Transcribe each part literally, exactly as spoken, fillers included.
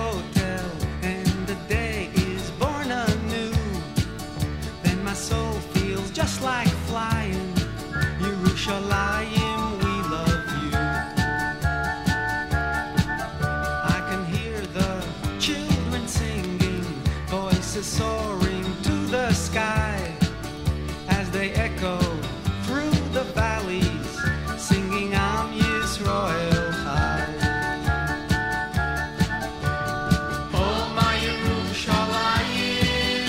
hotel and the day is born anew, then my soul feels just like flying. Yerushalayim, we love you. I can hear the children singing, voices soaring to the sky as they echo through the valleys, singing Am Yisrael Chai. Oh my Yerushalayim,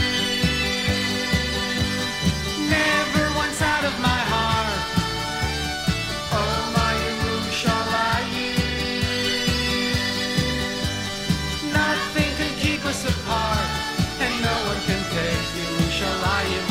never once out of my heart. Oh my Yerushalayim, nothing can keep us apart, and no one can take Yerushalayim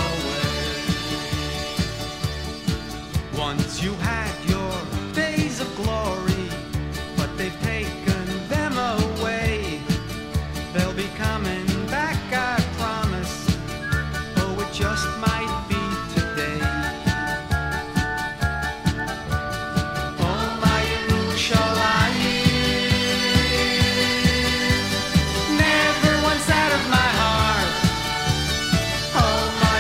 away. Once you had your days of glory, but they've taken them away. They'll be coming back, I promise. Oh, it just might be today. Oh, my Yerushalayim, never once out of my heart. Oh, my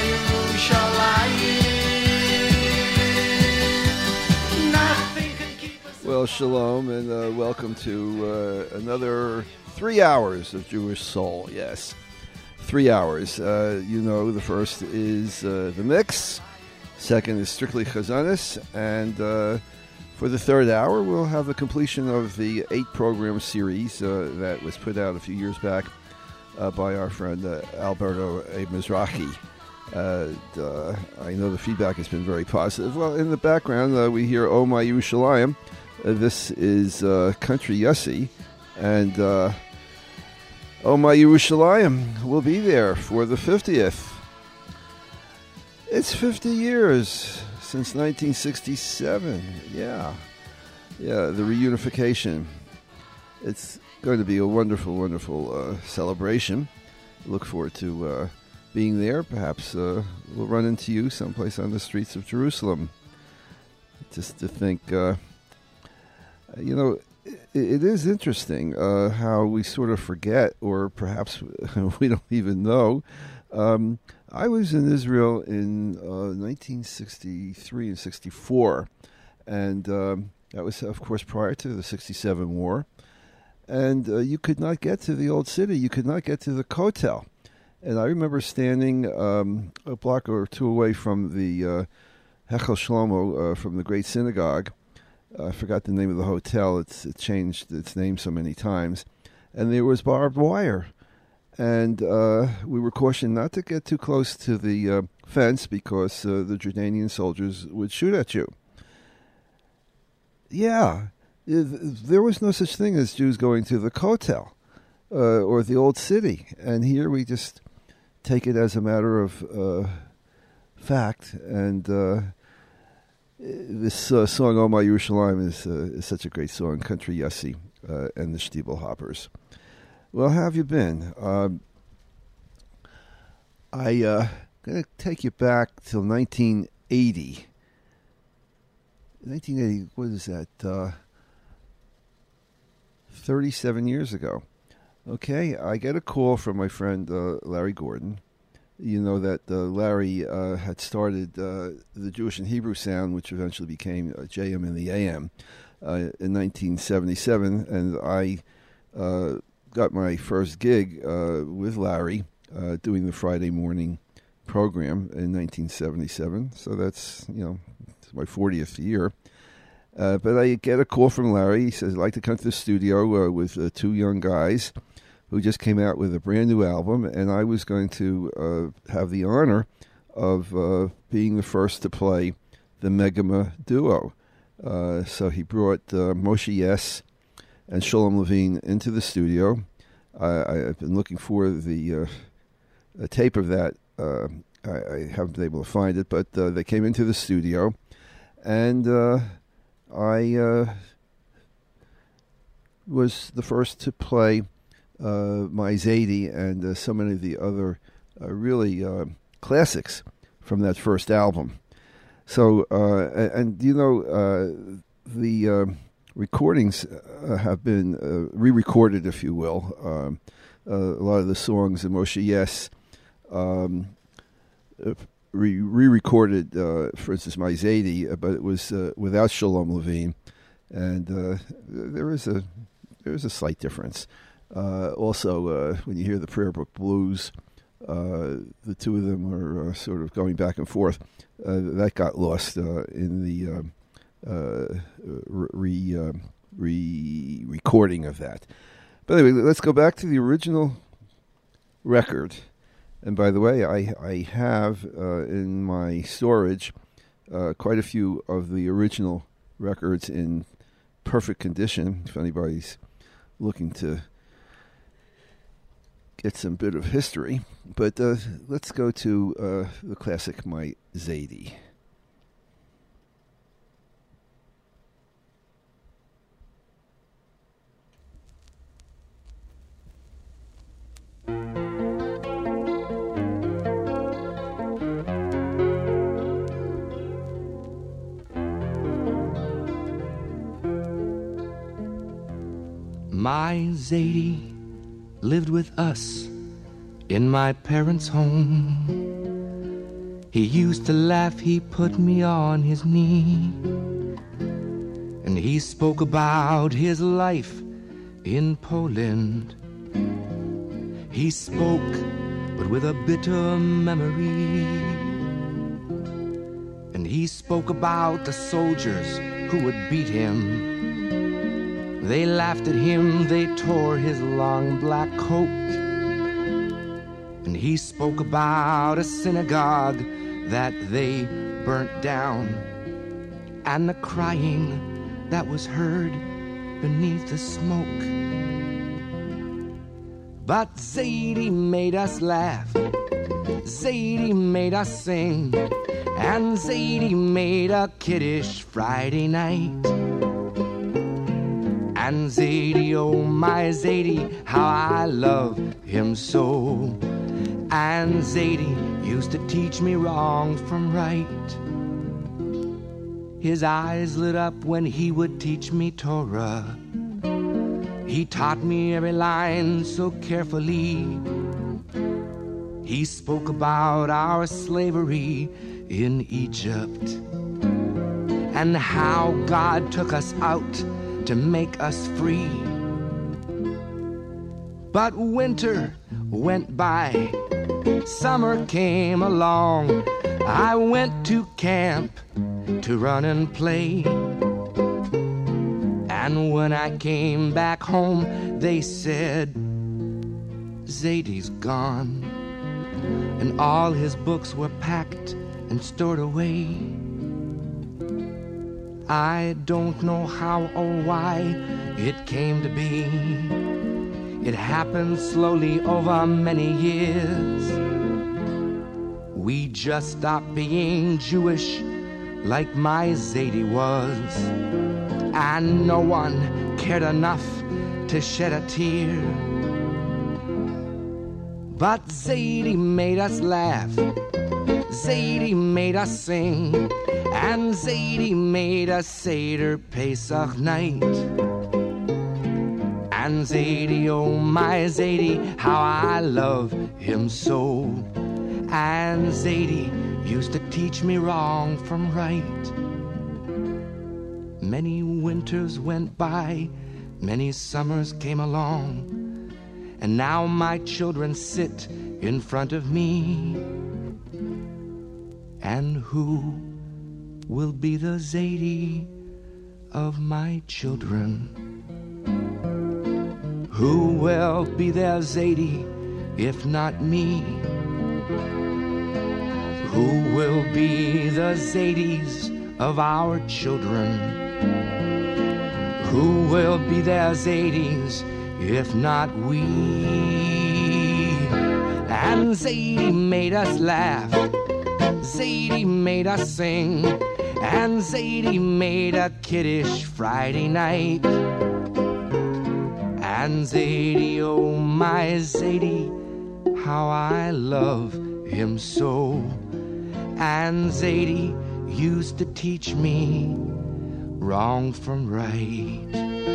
Yerushalayim, nothing can keep us. Well, shalom, and uh, welcome to uh, another three hours of Jewish Soul. Yes, three hours. Uh, you know, the first is uh, the mix, second is strictly Chazanis, and uh, for the third hour, we'll have the completion of the eight-program series uh, that was put out a few years back uh, by our friend uh, Alberto A. Mizrahi. Uh, uh, I know the feedback has been very positive. Well, in the background, uh, we hear Oh My Yerushalayim. Uh, this is uh, Country Yossi, and uh, Oh My Yerushalayim will be there for the fiftieth. It's fifty years since nineteen sixty-seven. Yeah. Yeah, the reunification. It's going to be a wonderful, wonderful uh, celebration. Look forward to uh, being there. Perhaps uh, we'll run into you someplace on the streets of Jerusalem. Just to think, uh, you know, it, it is interesting uh, how we sort of forget, or perhaps we don't even know. Um, I was in Israel in uh, nineteen sixty-three and sixty-four, and um, that was, of course, prior to the sixty-seven war. And uh, you could not get to the old city. You could not get to the Kotel. And I remember standing um, a block or two away from the uh, Hechel Shlomo, uh, from the Great Synagogue. Uh, I forgot the name of the hotel. It's it changed its name so many times. And there was barbed wire. And uh, we were cautioned not to get too close to the uh, fence because uh, the Jordanian soldiers would shoot at you. Yeah, there was no such thing as Jews going to the Kotel uh, or the old city. And here we just take it as a matter of uh, fact. And uh, this uh, song, Oh My Yerushalayim, is, uh, is such a great song, Country Yossi uh, and the Stiebel Hoppers. Well, how have you been? Um, I uh, going to take you back till nineteen eighty. nineteen eighty, what is that? Uh, thirty-seven years ago. Okay, I get a call from my friend uh, Larry Gordon. You know that uh, Larry uh, had started uh, the Jewish and Hebrew Sound, which eventually became uh, J M in the A M, uh, in nineteen seventy-seven, and I uh, got my first gig uh, with Larry uh, doing the Friday morning program in nineteen seventy-seven. So that's, you know, it's my fortieth year. Uh, but I get a call from Larry. He says, I'd like to come to the studio uh, with uh, two young guys who just came out with a brand new album, and I was going to uh, have the honor of uh, being the first to play the Megama duo. Uh, so he brought uh, Moshe Yes and Sholem Levine into the studio. I, I've been looking for the uh, a tape of that. Uh, I, I haven't been able to find it, but uh, they came into the studio, and uh, I uh, was the first to play uh, My Zadie and uh, so many of the other uh, really uh, classics from that first album. So, uh, and, and you know, uh, the uh, recordings uh, have been uh, re-recorded, if you will. Um, uh, a lot of the songs in Moshe Yes um, re- re-recorded, uh, for instance, My Zadie, but it was uh, without Shalom Levine, and uh, there is a there is a slight difference. Uh, also, uh, when you hear the Prayer Book Blues, uh, the two of them are uh, sort of going back and forth. Uh, that got lost uh, in the um, uh, re, uh, re recording of that. But anyway, let's go back to the original record. And by the way, I I have uh, in my storage uh, quite a few of the original records in perfect condition. If anybody's looking to get some bit of history. But uh, let's go to uh, the classic My Zadie. My Zadie lived with us in my parents' home. He used to laugh, he put me on his knee, and he spoke about his life in Poland. He spoke, but with a bitter memory, and he spoke about the soldiers who would beat him. They laughed at him, they tore his long black coat. And he spoke about a synagogue that they burnt down, and the crying that was heard beneath the smoke. But Zadie made us laugh, Zadie made us sing, and Zadie made a kiddish Friday night. And Zadie, oh my Zadie, how I love him so. And Zadie used to teach me wrong from right. His eyes lit up when he would teach me Torah. He taught me every line so carefully. He spoke about our slavery in Egypt, and how God took us out to make us free. But winter went by, summer came along. I went to camp to run and play, and when I came back home, they said, Zadie's gone, and all his books were packed and stored away. I don't know how or why it came to be. It happened slowly over many years. We just stopped being Jewish like my Zadie was, and no one cared enough to shed a tear. But Zadie made us laugh, Zadie made us sing, and Zadie made a Seder Pesach night. And Zadie, oh my Zadie, how I love him so. And Zadie used to teach me wrong from right. Many winters went by, many summers came along, and now my children sit in front of me. And who will be the Zadie of my children? Who will be their Zadie if not me? Who will be the Zadies of our children? Who will be their Zadies if not we? And Zadie made us laugh, Zadie made us sing, and Zadie made a kiddish Friday night. And Zadie, oh my Zadie, how I love him so. And Zadie used to teach me wrong from right.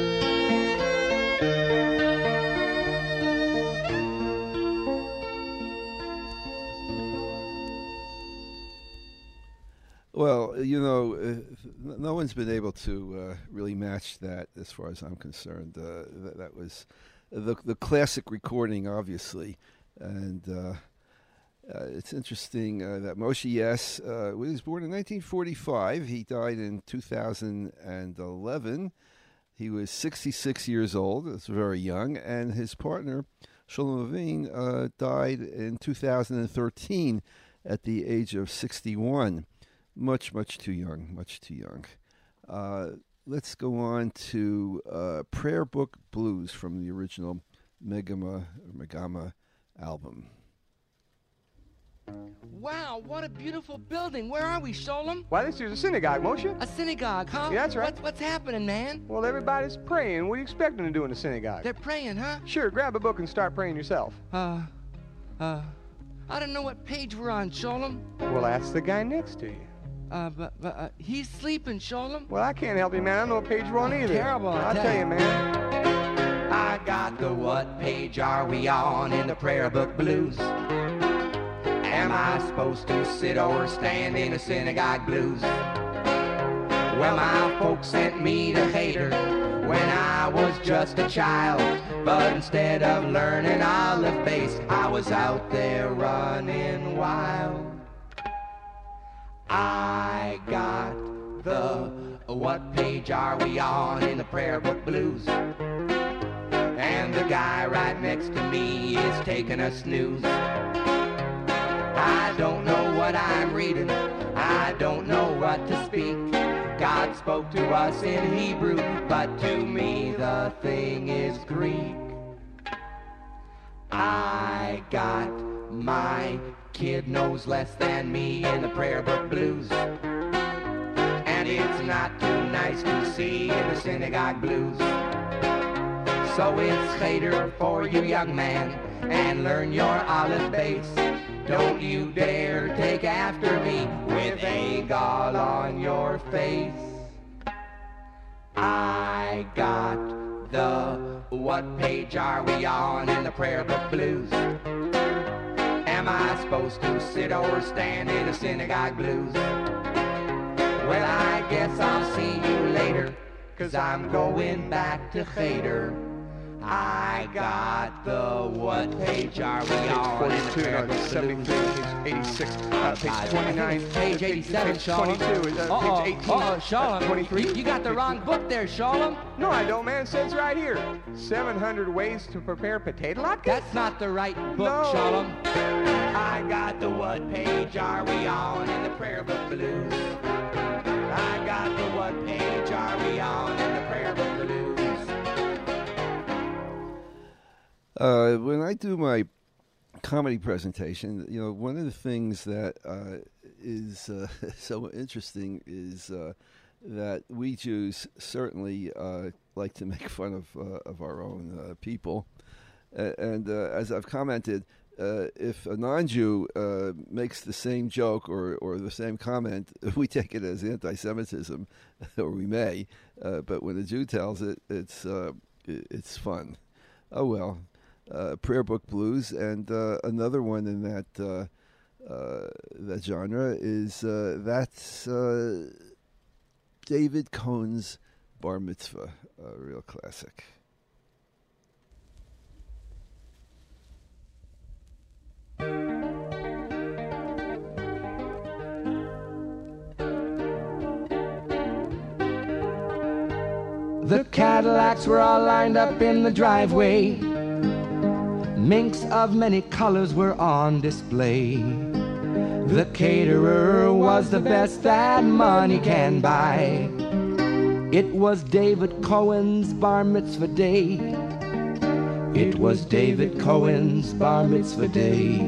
Well, you know, uh, no one's been able to uh, really match that as far as I'm concerned. Uh, that, that was the the classic recording, obviously, and uh, uh, it's interesting uh, that Moshe Yess uh, was born in nineteen forty-five. He died in two thousand eleven. He was sixty-six years old. That's very young, and his partner Shalom Levine uh, died in two thousand thirteen at the age of sixty-one. Much, much too young, much too young. Uh, let's go on to uh, Prayer Book Blues from the original Megama, or Megama album. Wow, what a beautiful building. Where are we, Sholem? Why, this is a synagogue, Moshe. A synagogue, huh? Yeah, that's right. What's, what's happening, man? Well, everybody's praying. What do you expect them to do in a synagogue? They're praying, huh? Sure, grab a book and start praying yourself. Uh, uh, I don't know what page we're on, Sholem. Well, that's the guy next to you. Uh, but, but uh, he's sleeping, Sholem. Well, I can't help you, man. I don't know what page we're on either. Terrible, I I'll tell tell you. you, man. I got the what page are we on in the prayer book blues? Am I supposed to sit or stand in a synagogue blues? Well, my folks sent me to Cheder when I was just a child, but instead of learning Aleph Beis, I was out there running wild. I got the what page are we on in the prayer book blues? And the guy right next to me is taking a snooze. I don't know what I'm reading, I don't know what to speak. God spoke to us in Hebrew, but to me the thing is Greek. I got my kid knows less than me in the prayer book blues. And it's not too nice to see in the synagogue blues. So it's Cheder for you, young man, and learn your Aleph Beis. Don't you dare take after me with Agal on your face. I got the what page are we on in the prayer book blues? Am I supposed to sit or stand in a synagogue blues? Well, I guess I'll see you later, 'cause I'm going back to Cheder. I got the what page are we on in the forty-two, prayer no, book seventy-three, blues? page eighty-six, uh, page I twenty-nine, think it's page eighty-seven, page Shalom. twenty-two, is, uh, Uh-oh, page eighteen, uh-oh, uh, Shalom. twenty-three. You, you got the wrong book there, Shalom. No, I don't, man. It says right here, seven hundred ways to prepare potato latkes. That's not the right book, No. Shalom. I got the what page are we on in the prayer book blues? I got the what page are we on in the prayer book blues? Uh, when I do my comedy presentation, you know, one of the things that uh, is uh, so interesting is uh, that we Jews certainly uh, like to make fun of uh, of our own uh, people, uh, and uh, as I've commented, uh, if a non-Jew uh, makes the same joke or, or the same comment, we take it as anti-Semitism, or we may, uh, but when a Jew tells it, it's uh, it's fun. Oh well. Uh, prayer book blues, and uh, another one in that uh, uh, that genre is uh, that's uh, David Cohen's Bar Mitzvah, a real classic. The Cadillacs were all lined up in the driveway. Minks of many colors were on display. The caterer was the best that money can buy. It was David Cohen's bar mitzvah day. It was David Cohen's bar mitzvah day.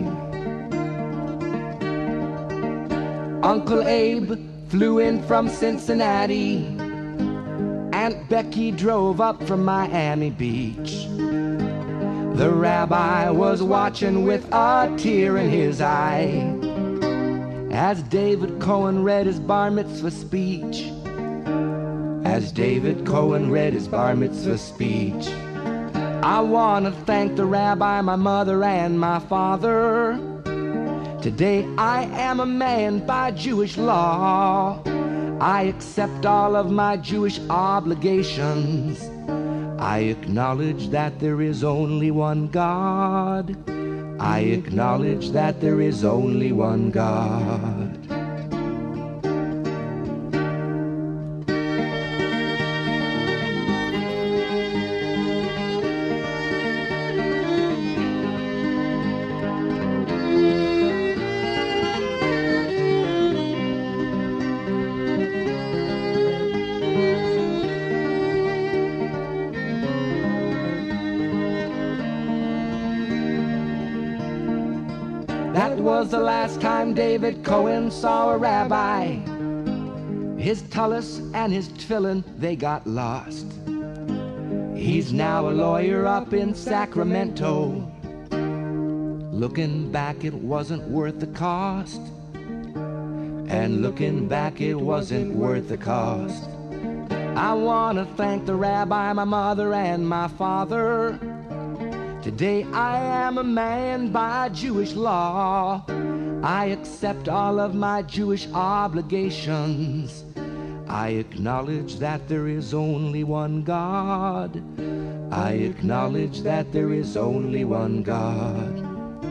Uncle Abe flew in from Cincinnati. Aunt Becky drove up from Miami Beach. The rabbi was watching with a tear in his eye as David Cohen read his bar mitzvah speech. as David Cohen read his bar mitzvah speech. I want to thank the rabbi, my mother, and my father. Today I am a man by Jewish law. I accept all of my Jewish obligations. I acknowledge that there is only one God. I acknowledge that there is only one God. That was the last time David Cohen saw a rabbi. His tallis and his tefillin, they got lost. He's now a lawyer up in Sacramento. Looking back, it wasn't worth the cost. And looking back, it wasn't worth the cost. I want to thank the rabbi, my mother, and my father. Today I am a man by Jewish law. I accept all of my Jewish obligations. I acknowledge that there is only one God. I acknowledge that there is only one God.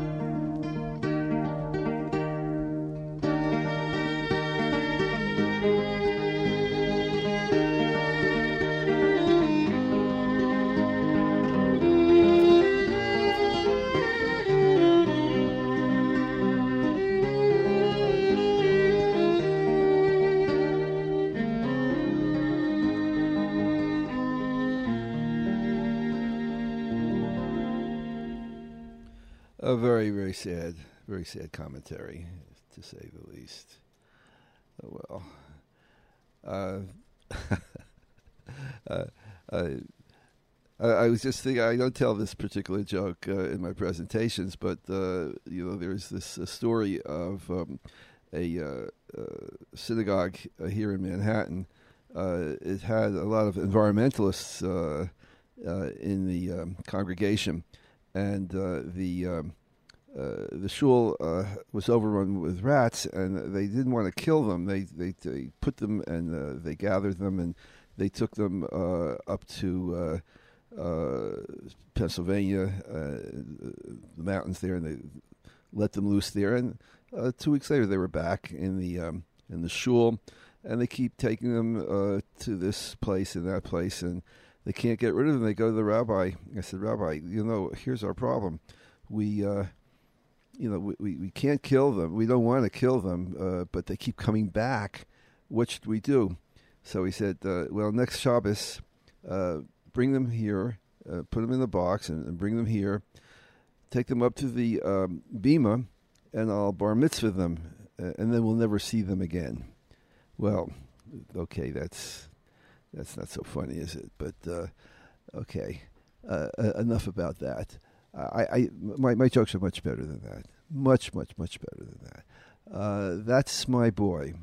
A very, very sad, very sad commentary, to say the least. Oh, well. Uh, uh, uh, I, I was just thinking, I don't tell this particular joke uh, in my presentations, but, uh, you know, there's this uh, story of um, a uh, uh, synagogue uh, here in Manhattan. Uh, it had a lot of environmentalists uh, uh, in the um, congregation. And uh, the um, uh, the shul uh, was overrun with rats, and they didn't want to kill them. They they, they put them and uh, they gathered them, and they took them uh, up to uh, uh, Pennsylvania, uh, the mountains there, and they let them loose there. And uh, two weeks later, they were back in the um, in the shul, and they keep taking them uh, to this place and that place, and they can't get rid of them. They go to the rabbi. I said, Rabbi, you know, here's our problem. We, uh, you know, we, we, we can't kill them. We don't want to kill them, uh, but they keep coming back. What should we do? So he said, uh, well, next Shabbos, uh, bring them here, uh, put them in the box and, and bring them here, take them up to the um, bima, and I'll bar mitzvah them, uh, and then we'll never see them again. Well, okay, that's... That's not so funny, is it? But uh, okay, uh, uh, enough about that. I, I, my, my jokes are much better than that. Much, much, much better than that. Uh, that's my boy.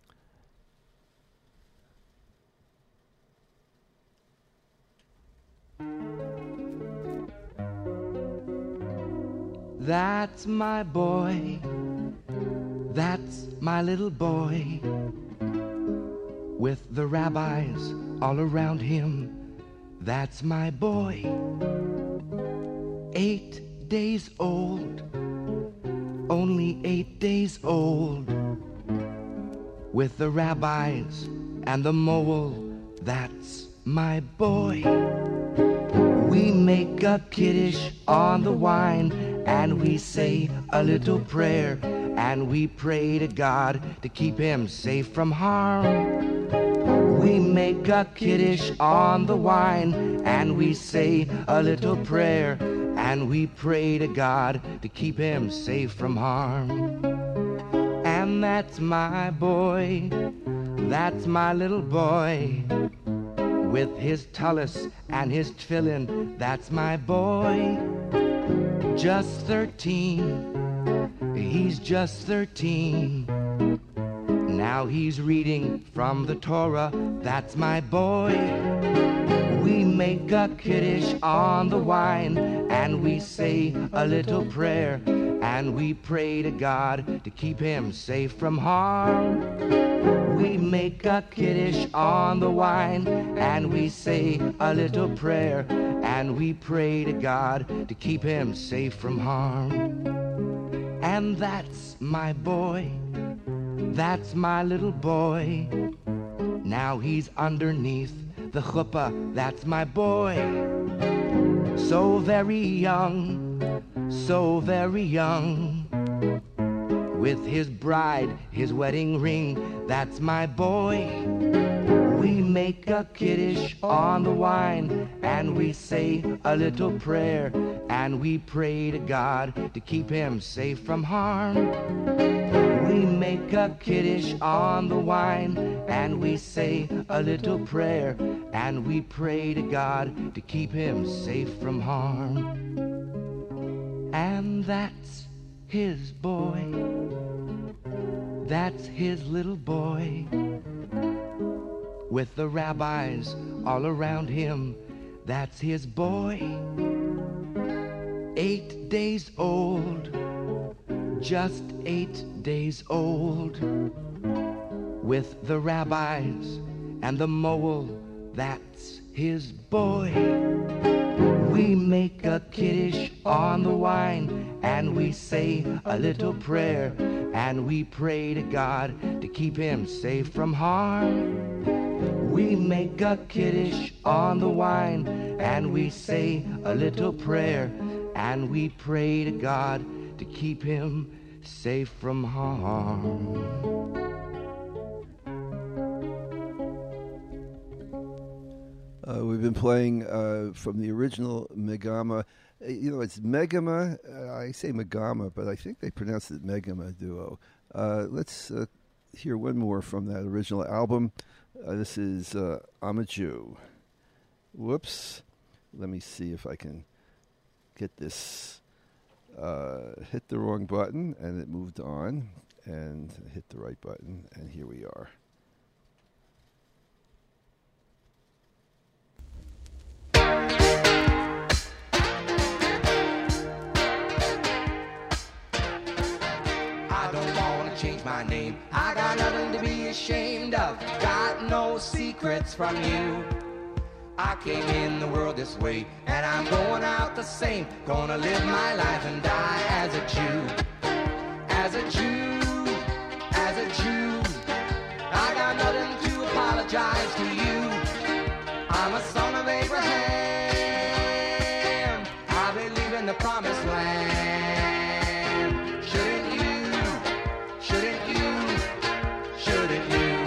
That's my boy. That's my little boy. With the rabbis all around him, that's my boy. Eight days old, only eight days old. With the rabbis and the mole, that's my boy. We make a kiddush on the wine, and we say a little prayer, and we pray to God to keep him safe from harm. We make a kiddush on the wine, and we say a little prayer, and we pray to God to keep him safe from harm. And that's my boy, that's my little boy. With his tallis and his tefillin, that's my boy. Just thirteen, he's just thirteen. Now he's reading from the Torah, that's my boy. We make a kiddush on the wine, and we say a little prayer, and we pray to God to keep him safe from harm. We make a kiddush on the wine, and we say a little prayer, and we pray to God to keep him safe from harm. And that's my boy, that's my little boy. Now he's underneath the chuppah, that's my boy. So very young, so very young, with his bride, his wedding ring, that's my boy. We make a kiddush on the wine, and we say a little prayer, and we pray to God to keep him safe from harm. We make a kiddush on the wine, and we say a little prayer, and we pray to God to keep him safe from harm. And that's his boy, that's his little boy, with the rabbis all around him, that's his boy. Eight days old, just eight days old, with the rabbis and the mole, that's his boy. We make a kiddush on the wine, and we say a little prayer, and we pray to God to keep him safe from harm. We make a kiddush on the wine, and we say a little prayer, and we pray to God to keep him safe from harm. Uh, we've been playing uh, from the original Megama. Uh, You know, it's Megama. Uh, I say Megama, but I think they pronounce it Megama Duo. Uh, let's uh, hear one more from that original album. Uh, this is uh, I'm a Jew. Whoops. Let me see if I can get this. Uh, hit the wrong button, and it moved on. And hit the right button, and here we are. I don't wanna change my name, I got nothing to be ashamed of, got no secrets from you. I came in the world this way, and I'm going out the same, gonna live my life and die as a Jew. As a Jew, as a Jew, I got nothing to apologize to you. I'm a son of Abraham, I believe in the promised land. Shouldn't you, shouldn't you, shouldn't you?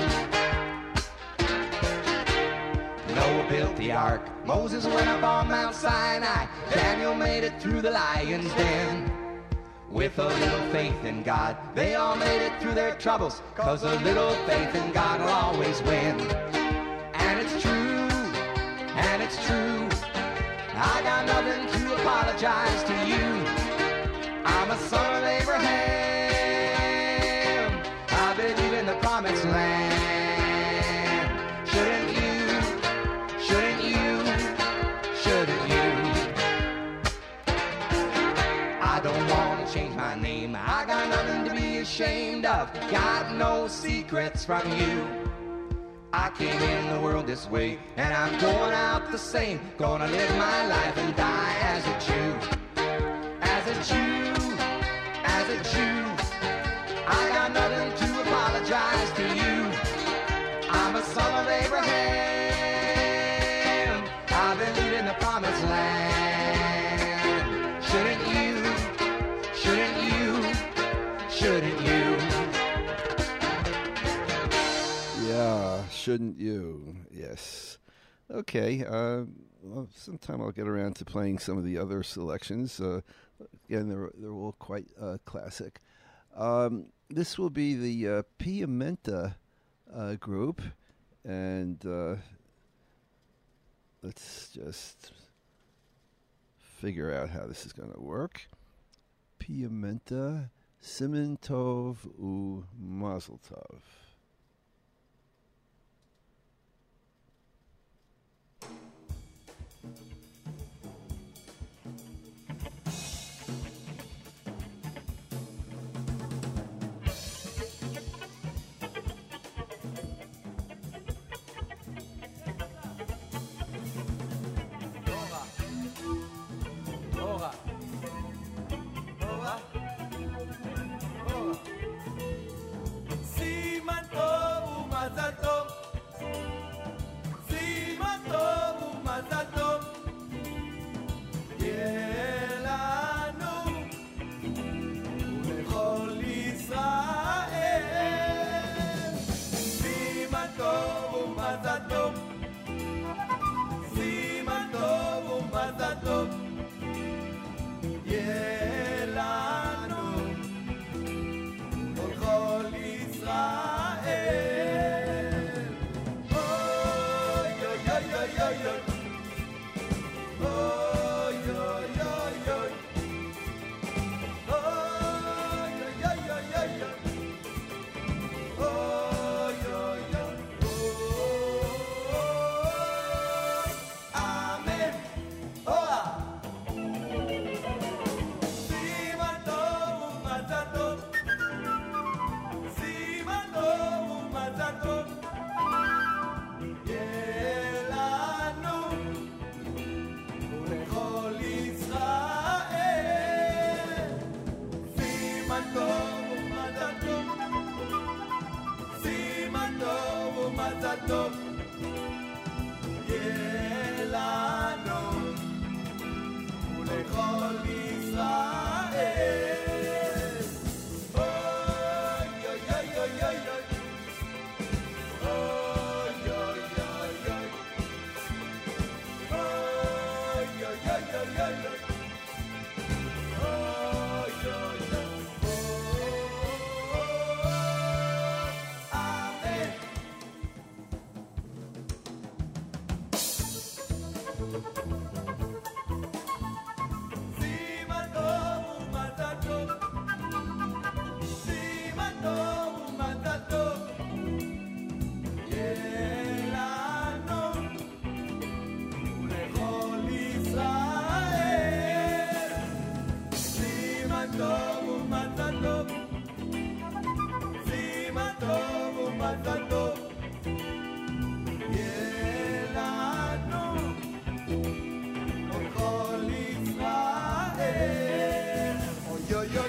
Noah built the ark, Moses went up on Mount Sinai, Daniel made it through the lion's den. With a little faith in God, they all made it through their troubles, 'cause a little faith in God will always win. And it's true, and it's true, I got nothing to apologize to you. I'm a son of Abraham, I believe in the promised land. Shouldn't you, shouldn't you, shouldn't you? I don't want to change my name, I got nothing to be ashamed of, got no secrets from you. I came in the world this way, and I'm going out the same, gonna live my life and die as a Jew. As a Jew, as a Jew, I got nothing to apologize to you. I'm a son of Abraham, I believe in the promised land. Shouldn't you, shouldn't you, shouldn't you? Yeah, shouldn't you? Yes. Okay. Uh, well, sometime I'll get around to playing some of the other selections. Uh, again, they're they're all quite uh, classic. Um, this will be the uh, Pimenta uh, group, and uh, let's just figure out how this is going to work. Pimenta, Siman Tov u Mazel Tov. טוב ומזל טוב, סימן טוב ומזל טוב, ילדנו עוד כל ישראל. אוי אוי אוי אוי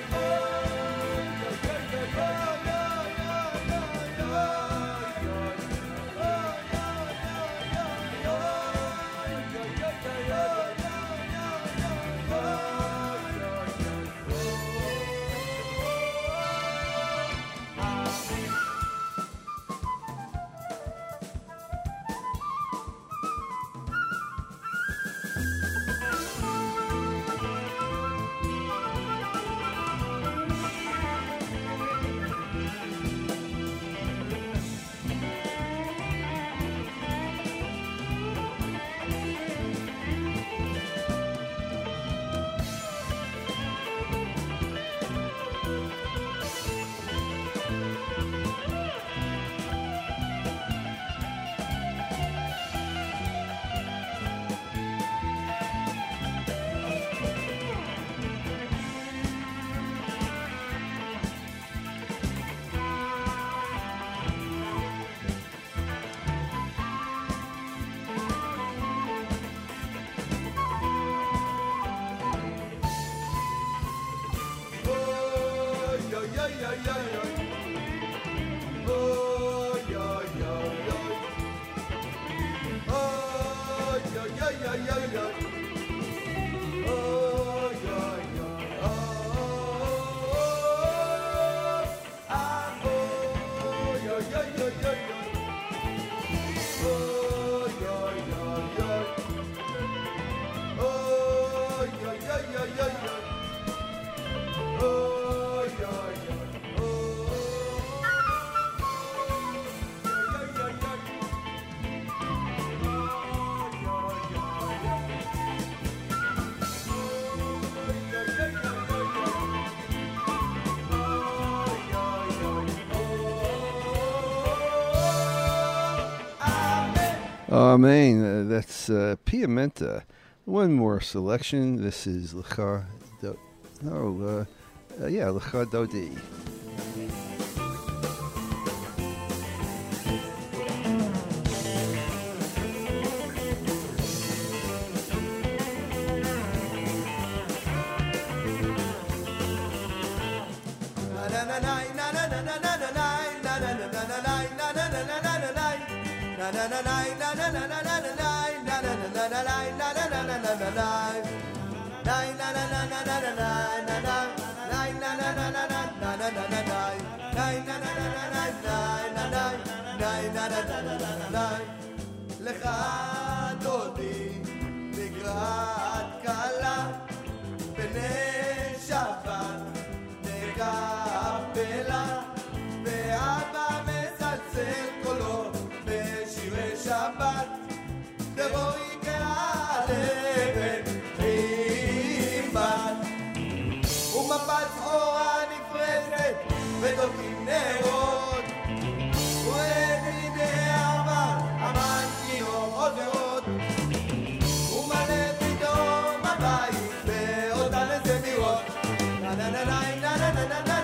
Amen. Uh, that's uh, Piamenta. One more selection. This is Lecha Do. Oh, uh, uh, yeah, Lecha Dodi. לך דודי לקראת קלה בני שבת נקפלה ואבא מצלצל קולו בשירי שבת דבוי כעלבת עם בת ומפת סחורה נפרסת ודולקים נרות ובני ארבע אמן כינור עוד ועוד ומלא פתאום הבית באותן הזמירות נה נה נה נה נה נה נה נה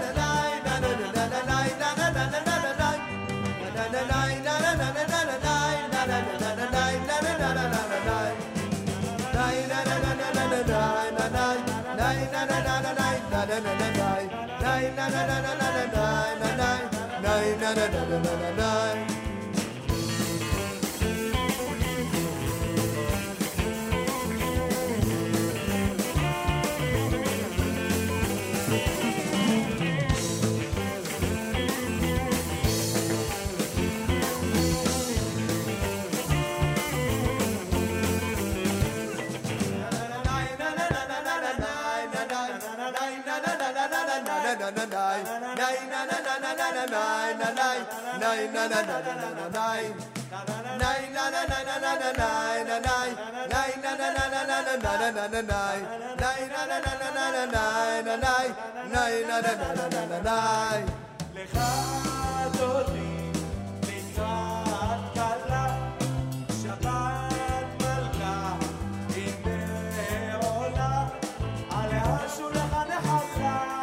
לך דודי לקראת קלה שבת מלכה היא בעולה עליה שולחן חסה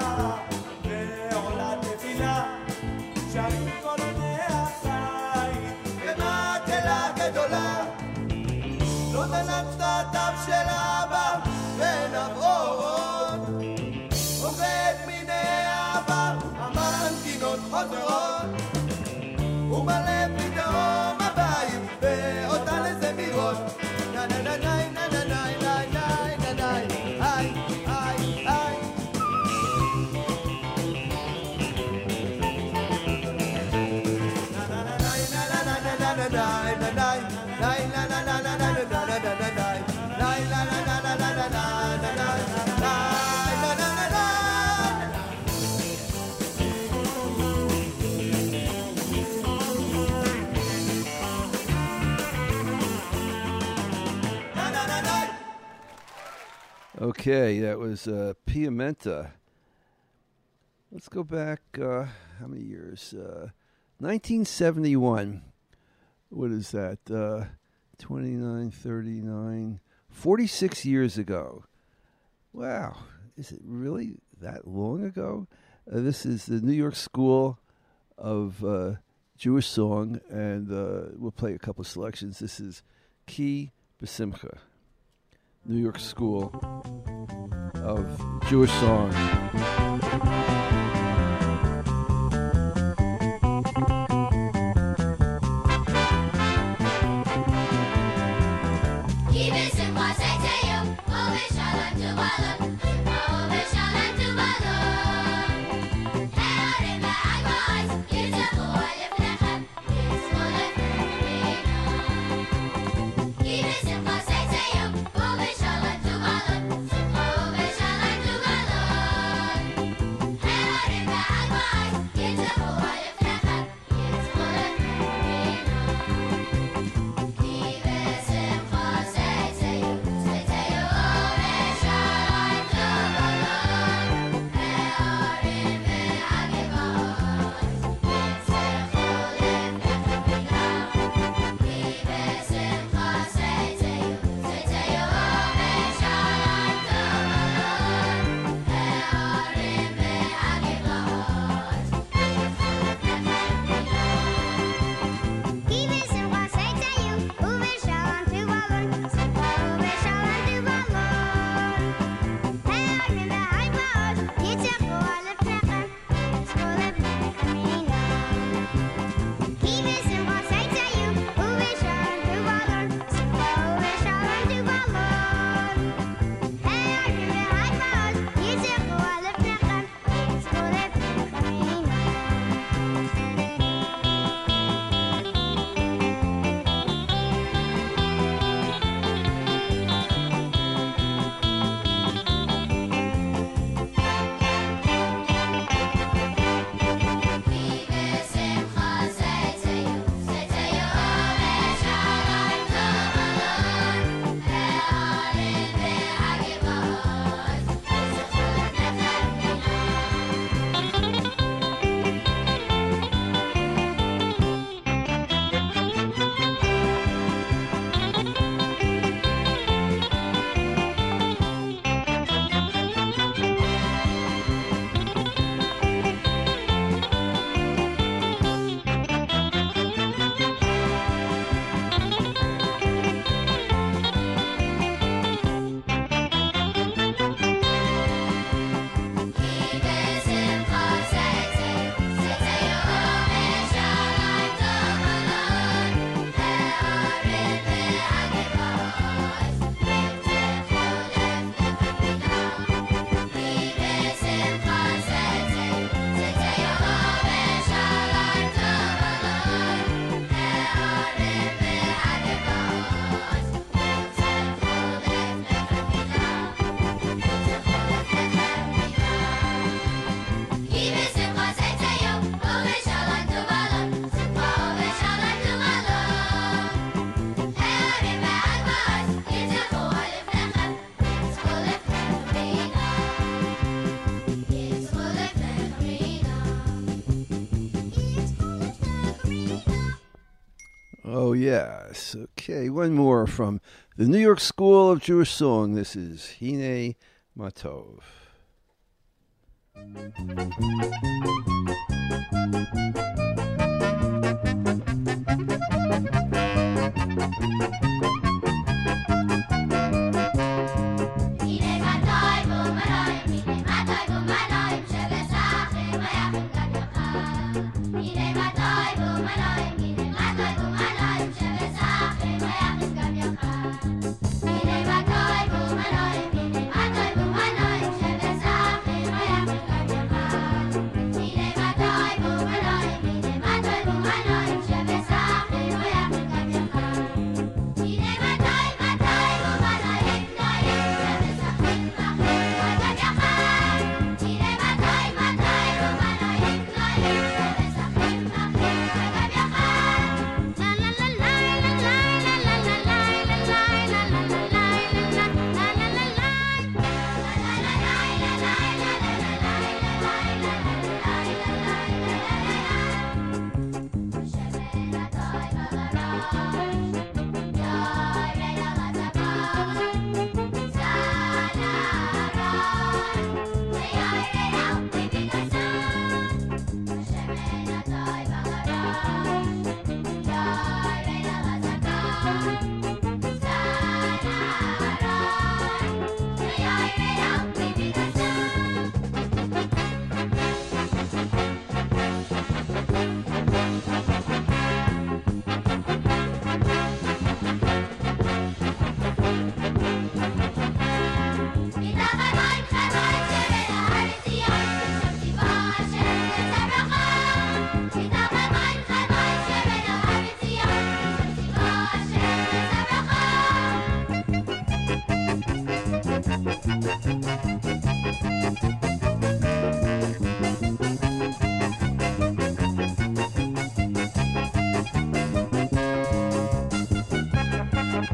חוזרות ומלא פתאום הבית באותן הזמירות נה נה נה נה נה נה נה נה נה נה היי היי היי Okay, that was uh, Piamenta. Let's go back, uh, how many years? Uh, nineteen seventy-one. What is that? Uh, twenty-nine, thirty-nine, forty-six years ago. Wow, is it really that long ago? Uh, this is the New York School of uh, Jewish Song, and uh, we'll play a couple selections. This is Ki B'Simcha, New York School of Jewish Song. Oh, yes. Okay, one more from the New York School of Jewish Song. This is Hine Matov. Hine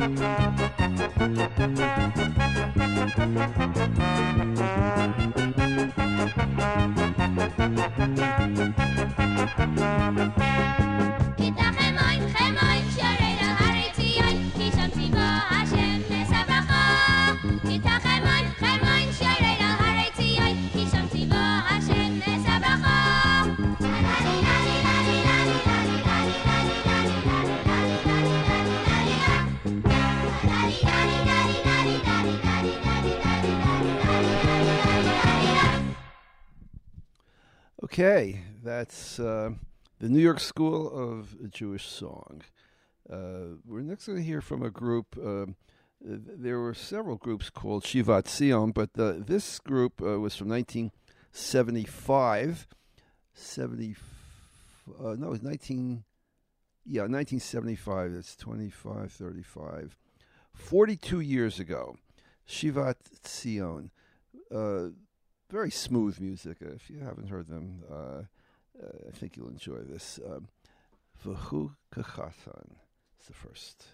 Okay, that's uh, the New York School of Jewish Song. Uh, we're next going to hear from a group. Uh, there were several groups called Shivat Zion, but the, this group uh, was from nineteen seventy-five. seventy, uh, no, it was nineteen. Yeah, nineteen seventy-five. That's twenty-five, thirty-five, forty-two years ago. Shivat Zion. Uh, Very smooth music. Uh, if you haven't heard them, uh, uh, I think you'll enjoy this. Um, V'hu Kachatan is the first.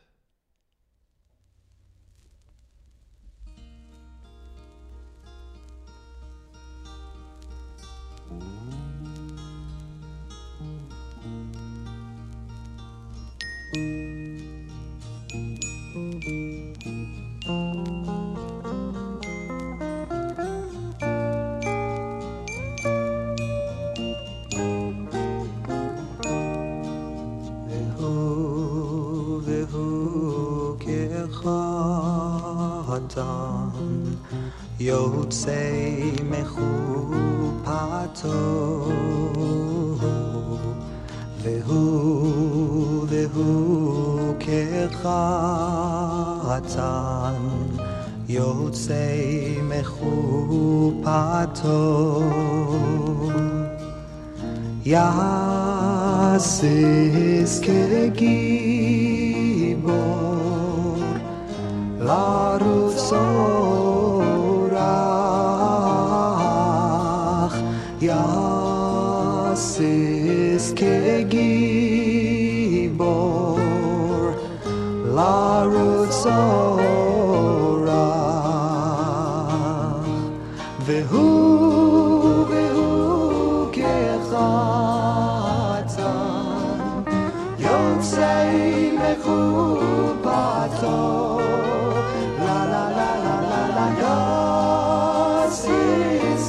יוצא מחופתו והוא והוא כחתן יוצא מחופתו יסיס כגיבור לרוץ Yasis kegibor larutz orach vehu vehu kechatan yotzei mechupato la la la la la la yasis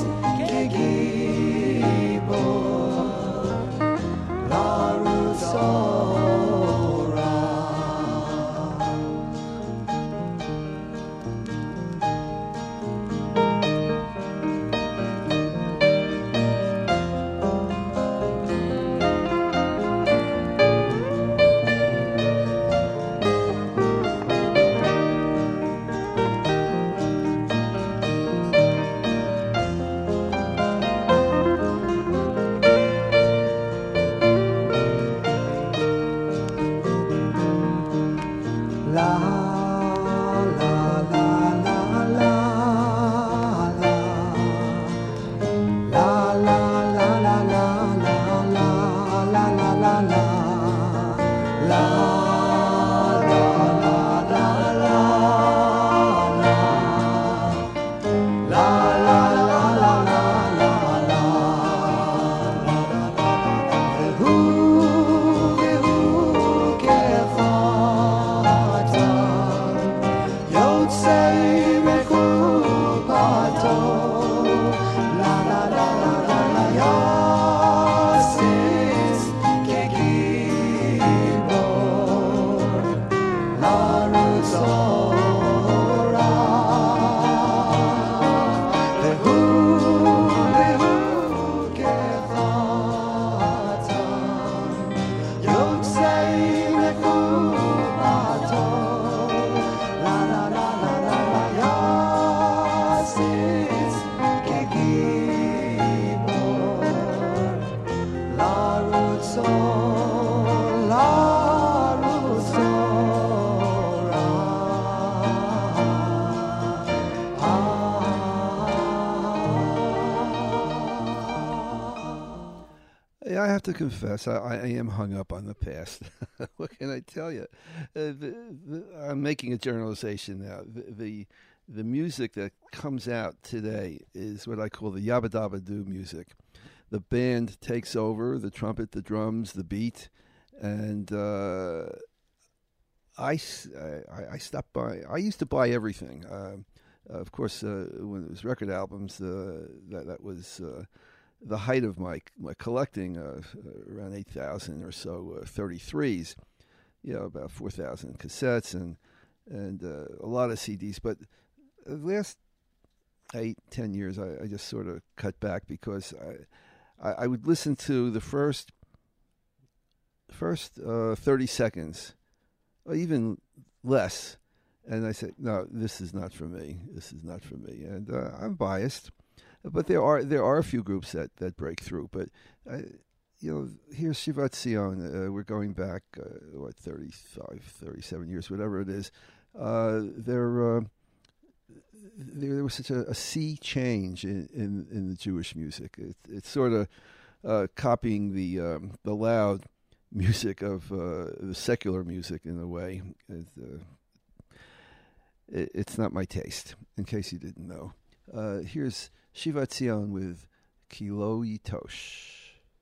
I have to confess, I, I am hung up on the past. What can I tell you? Uh, the, the, I'm making a generalization now. The, the the music that comes out today is what I call the yabba dabba doo music. The band takes over, the trumpet, the drums, the beat, and uh, I, I, I stopped by. I used to buy everything. Uh, of course, uh, when it was record albums, uh, that, that was... Uh, the height of my my collecting, uh, around eight thousand or so uh, thirty-threes, you know, about four thousand cassettes and and uh, a lot of C Ds. But the last eight, ten years, I, I just sort of cut back because I, I, I would listen to the first first uh, thirty seconds, or even less, and I said, no, this is not for me. This is not for me. And uh, I'm biased. But there are there are a few groups that, that break through. But, uh, you know, here's Shivat Zion. Uh, we're going back, uh, what, thirty-five, thirty-seven years, whatever it is. Uh, there, uh, there, there was such a, a sea change in, in, in the Jewish music. It, it's sort of uh, copying the um, the loud music of uh, the secular music in a way. It, uh, it, it's not my taste, in case you didn't know. Uh, here's Shivat Zion with Kilo Yitosh.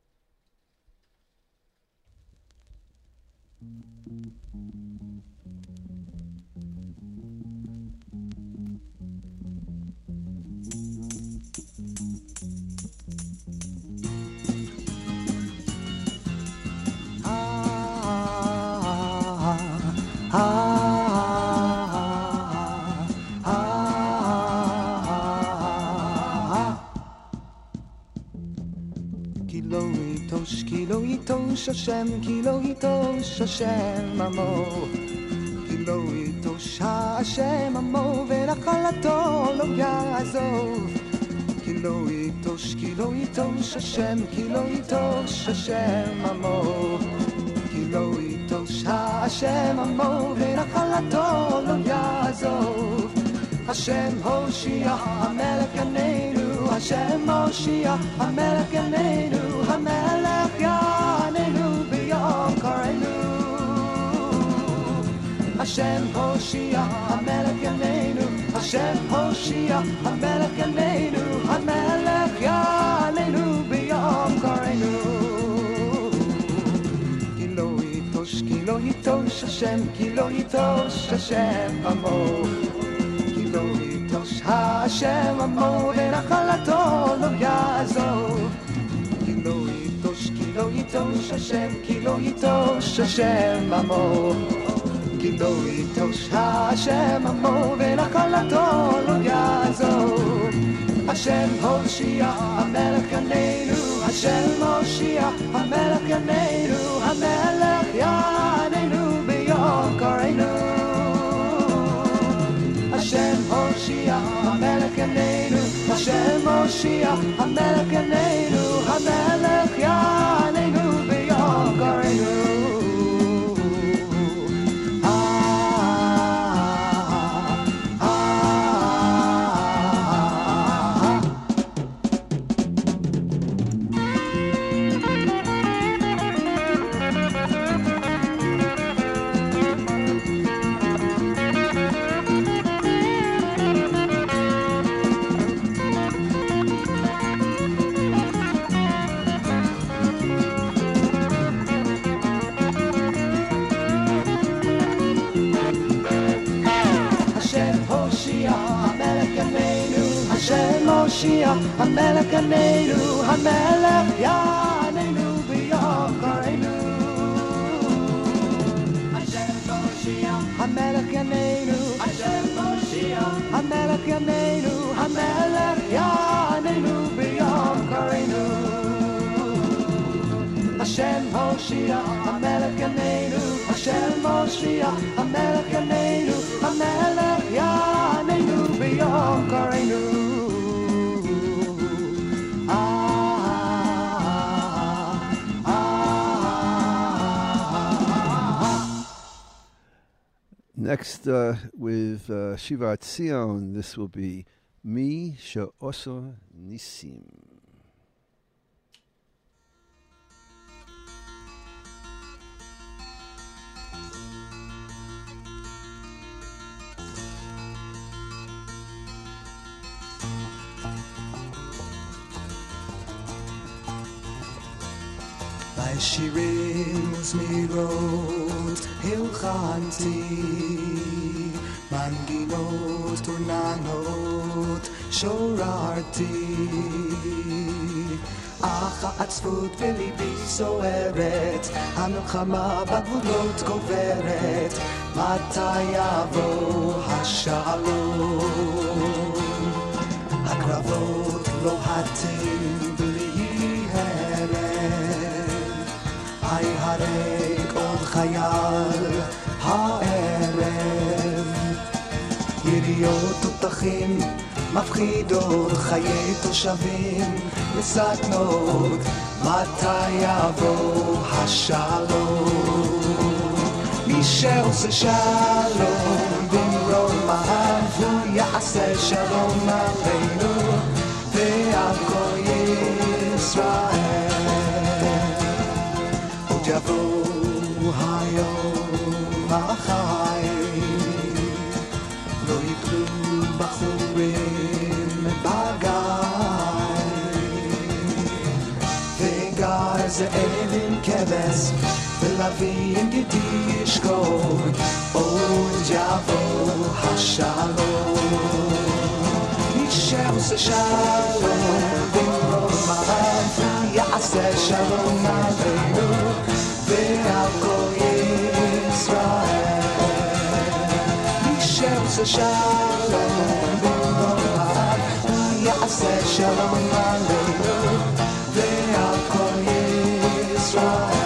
Ah, ah. Kilo Yitosh Hashem, Kilo Yitosh Hashem Amo, Kilo Yitosh Hashem Amo, Verachalato lo Yazov. Kilo Yitosh, Kilo Yitosh Hashem, Kilo Yitosh Hashem Amo, Kilo Yitosh Hashem Amo, Verachalato lo Yazov. Hashem Hoshia, HaMelech Yaneinu, Hashem Hoshia, HaMelech Yaneinu, HaMelech Yaneinu b'yom kareinu. Hashem Hoshia, HaMelech Yaneinu, Hashem Hoshia, HaMelech Yaneinu, HaMelech Yaneinu b'yom kareinu. Kilo Yitosh, Kilo Yitosh Hashem, Kilo Yitosh Hashem Amo. Kilo Yitosh Hashem Amo, Verachalato lo Yazov. Kilo Yitosh, Kilo Yitosh Hashem, Kilo Yitosh Hashem Amo. Kilo Yitosh Hashem Amo, Verachalato lo Yazov. Hashem Hoshia, HaMelech Yaneinu, Hashem Hoshia, HaMelech Yaneinu, HaMelech Yaneinu b'yom kareinu. Hashem Hoshia, HaMelech Yaneinu, Hashem Hoshia, HaMelech Yaneinu, HaMelech Yaneinu b'yom kareinu. Hoshia, HaMelech Yaneinu, HaMelech Yaneinu b'yom kareinu. Hashem Hoshia, HaMelech Yaneinu, Hashem Hoshia, HaMelech Yaneinu, HaMelech Yaneinu b'yom kareinu. Hashem Hoshia, HaMelech Yaneinu, Hashem Hoshia, HaMelech Yaneinu, HaMelech Yaneinu b'yom kareinu. Next, uh, with uh, Shivat Zion, this will be Mi She'oso Nisim. bei שירים וזמירות הלחנתי מנגינות ורננות שוררתי אך העצבות בליבי סוערת המלחמה בגבולות גוברת מתי יבוא השלום הקרבות לוהטים בלי הרף היי הרג עוד חייל הערב יריות תותחים מפחידות חיי תושבים מסכנות מתי יבוא השלום מי שעושה שלום במרומיו הוא יעשה שלום עלינו ועל כל ישראל עוד יבוא היום החי לא יקלו בחורים בגיא וגר זאב עם כבש ולוי עם גידי ישכון עוד יבוא השלום מי שעושה שלום במרומיו יעשה שלום עלינו ועל כל ישראל מי שעושה שלום במרומיו יעשה שלום עלינו ועל כל ישראל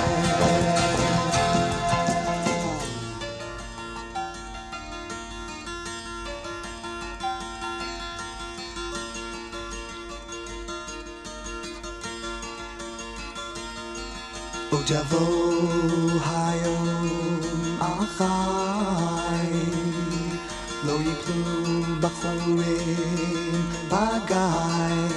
עוד יבוא היום החי לא יקלו בחורים בגיא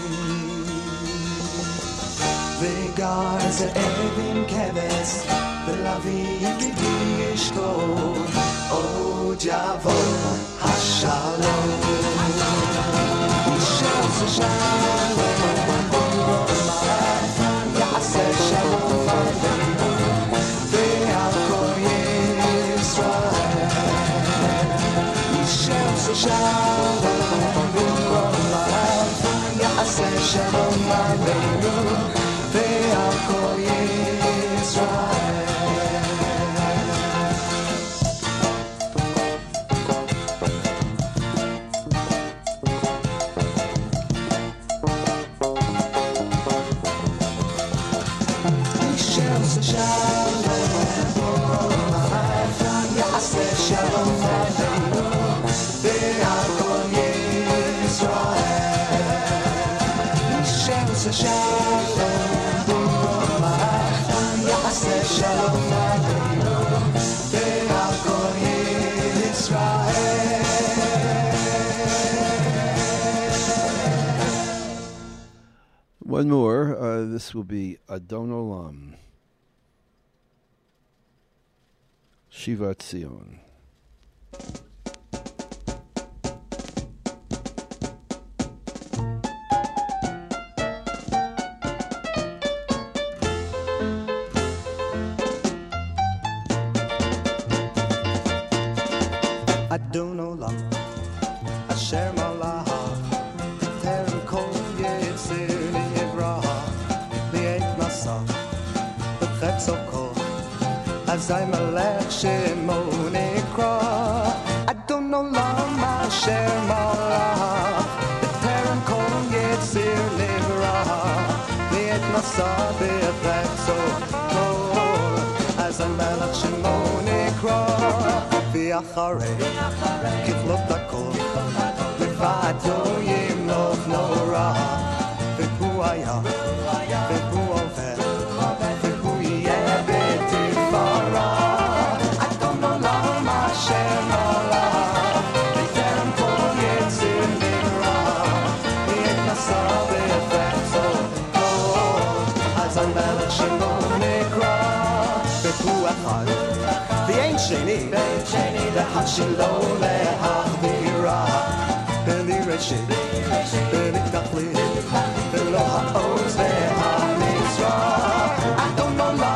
וגר זאב עם כבש ולוי עם גידי ישכון עוד יבוא השלום מי שעושה שלום במרומיו יעשה שלום עלינו ועל כל ישראל מי שעושה שלום במרומיו יעשה שלום עלינו ועל כל ישראל One more. Uh, this will be Adon Olam, Shivat Zion. Adon Olam, Asher Malach, Terem Kol Yetzir Li'Yevrah, Li'et Masa, B'chetz Okol, Azay Melech Shemo Nikra. Adon Olam, Asher Malach, Terem Kol Yetzir Li'Yevrah, Li'et Masa, B'chetz Okol, Azay Melech Shemo Nikra. אחרי כפלות הכל לבדו ימלוך נורא והוא היה והוא עובד והוא יהיה בתפארה אדון עולם אשר נולד בטרם כל יציר נברא יתנסה בחפצו אז המלך שמו נקרא והוא אחד ואין שני להשילו להחבירה בלי ראשית בלי תכלית ולא העוז והמצרה אדון עולם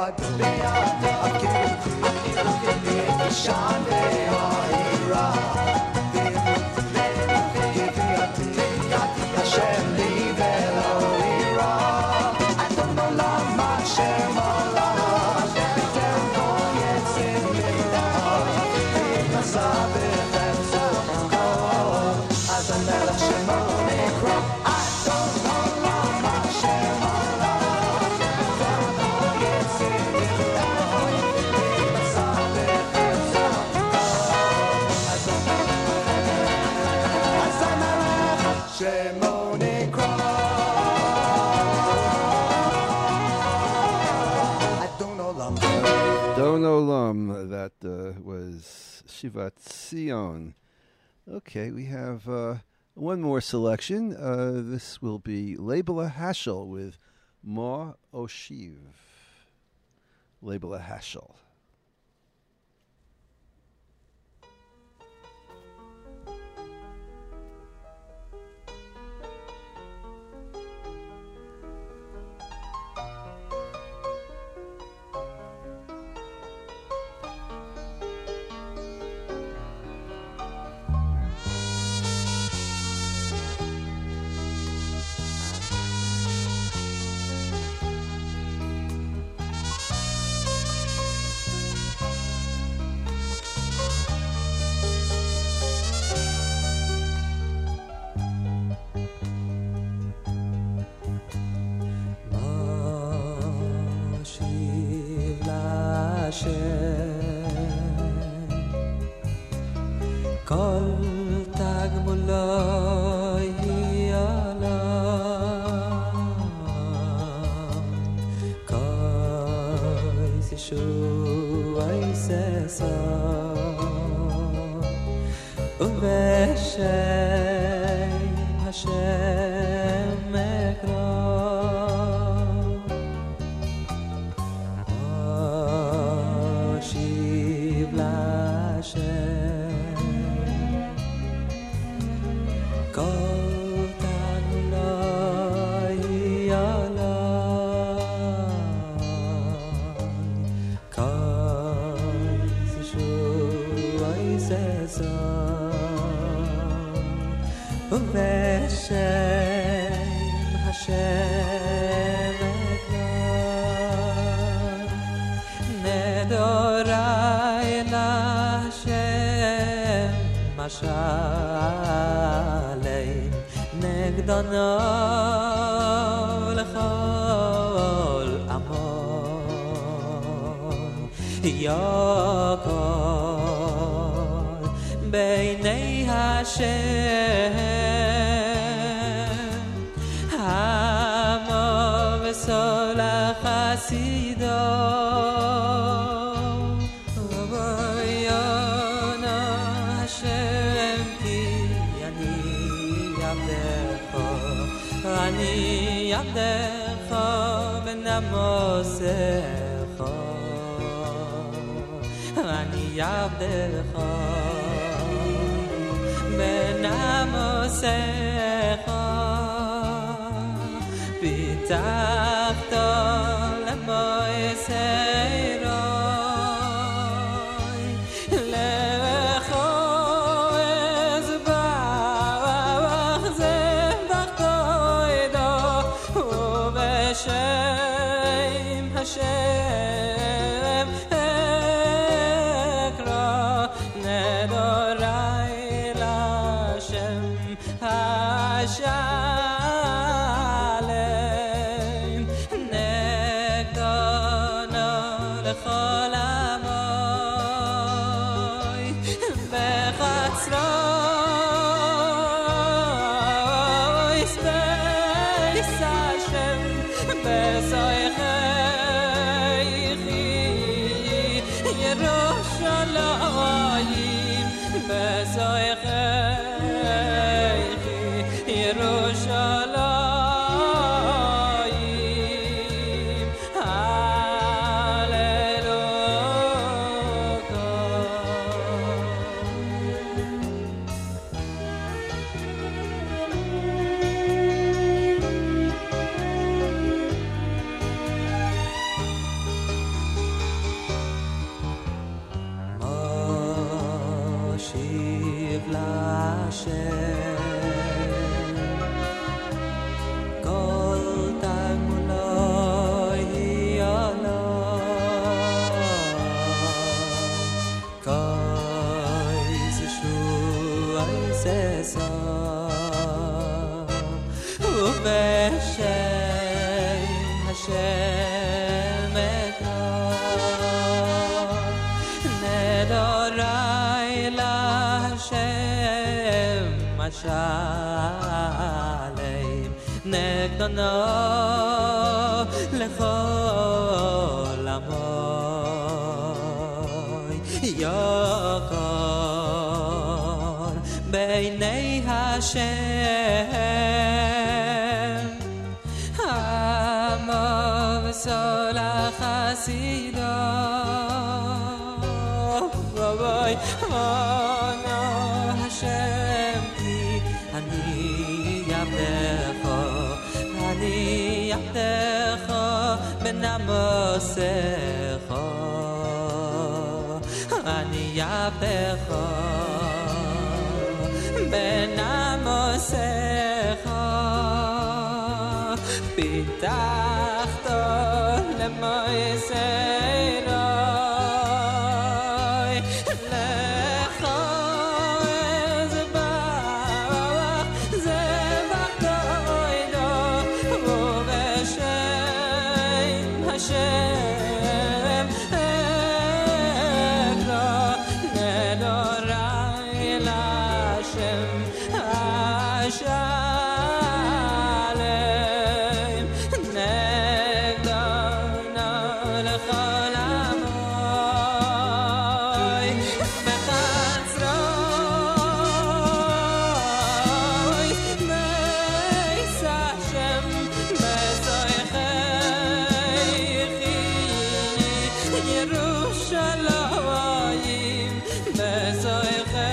That uh, was Shivat Zion. Okay, we have uh, one more selection. Uh, this will be Labela Hashel with Ma Oshiv. Labela Hashel. Hallelujah. ובשם השם אקרא נדורי להשם השלם נגדנו לכל עמוי יקר בעיני השם עמו וסולח חסידו אוי אנו השם כי אני יבדך אני יבדך בנמוסך אני יבדך בנמוסך פיתחת למויסנו לך זבח זבח תוינו ובשם השם אקרא נדורי להשם השלם נגדנו לכל עמוי בחצרוי מייס השם בסויכי ירושלים בסויכי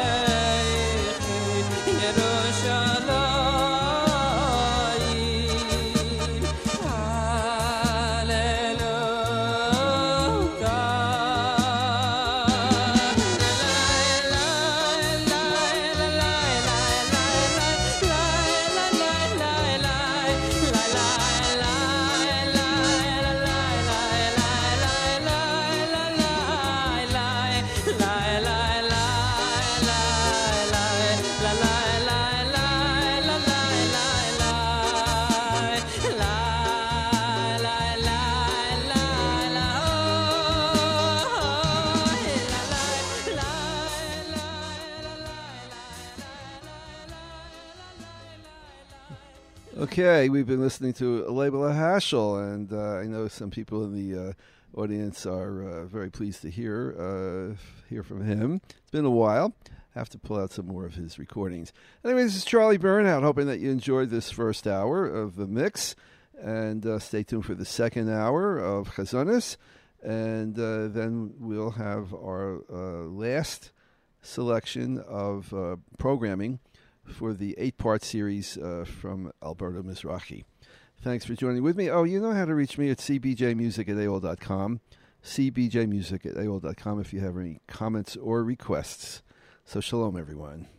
Okay, we've been listening to Leibele Haschel, and uh, I know some people in the uh, audience are uh, very pleased to hear uh, hear from him. It's been a while. Have to pull out some more of his recordings. Anyway, this is Charlie Bernhardt, hoping that you enjoyed this first hour of the mix, and uh, stay tuned for the second hour of Chazonis, and uh, then we'll have our uh, last selection of uh, programming for the eight-part series uh, from Alberto Mizrahi. Thanks for joining with me. Oh, you know how to reach me at c b j music at a o l dot com, c b j music at a o l dot com if you have any comments or requests. So shalom, everyone.